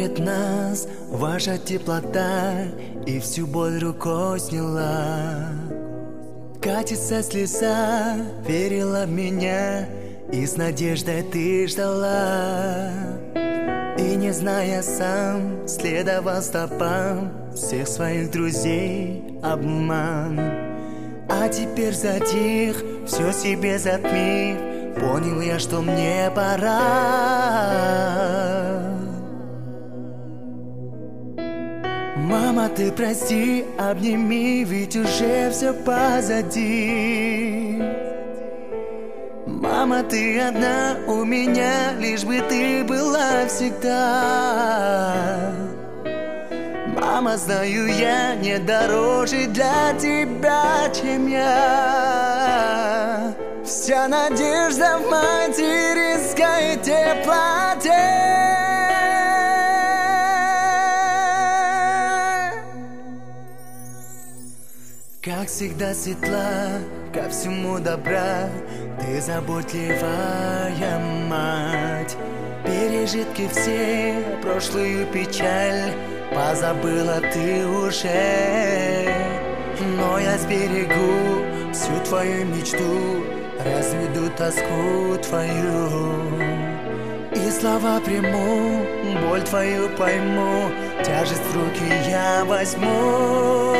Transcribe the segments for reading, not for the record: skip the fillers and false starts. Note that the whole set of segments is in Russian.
Обнимает нас ваша теплота и всю боль рукой сняла. Катится слеза, верила в меня, и с надеждой ты ждала. И не зная сам, следовал стопам всех своих друзей обман. А теперь затих, все себе затмив, понял я, что мне пора. Мама, ты прости, обними, ведь уже все позади. Мама, ты одна у меня, лишь бы ты была всегда. Мама, знаю я, не дороже для тебя, чем я. Вся надежда в материнской теплоте. Как всегда светла, ко всему добра, ты заботливая мать. Пережитки все, прошлую печаль позабыла ты уже. Но я сберегу всю твою мечту, разведу тоску твою. И слова приму, боль твою пойму, тяжесть в руки я возьму.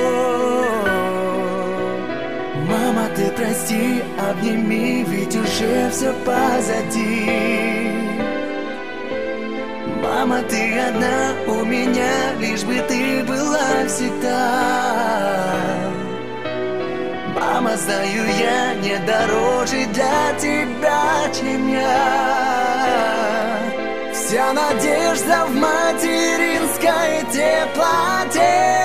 Мама, ты прости, обними, ведь уже все позади. Мама, ты одна у меня, лишь бы ты была всегда. Мама, знаю я, не дороже для тебя, чем я. Вся надежда в материнской теплоте.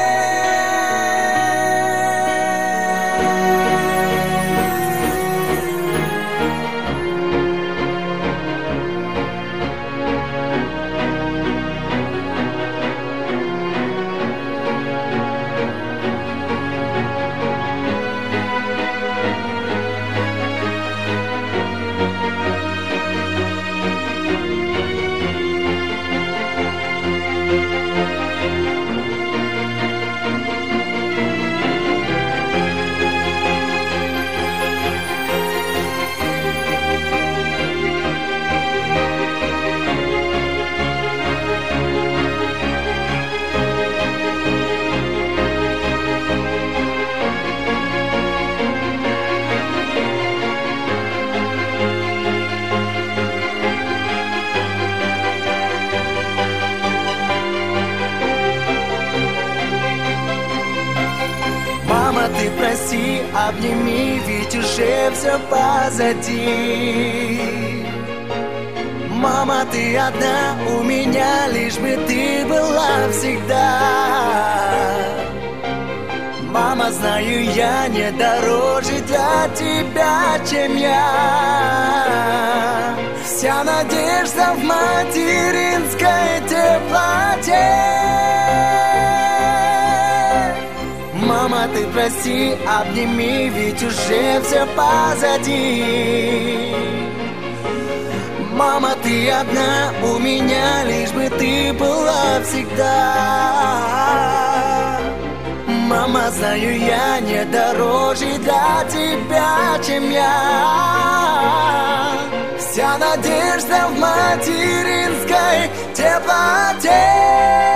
Мама, ты прости, обними, ведь уже все позади. Мама, ты одна у меня, лишь бы ты была всегда. Мама, знаю я, не дороже для тебя, чем я. Вся надежда в материнской теплоте. Мама, ты прости, обними, ведь уже все позади. Мама, ты одна у меня, лишь бы ты была всегда. Мама, знаю я, не дороже для тебя, чем я. Вся надежда в материнской теплоте.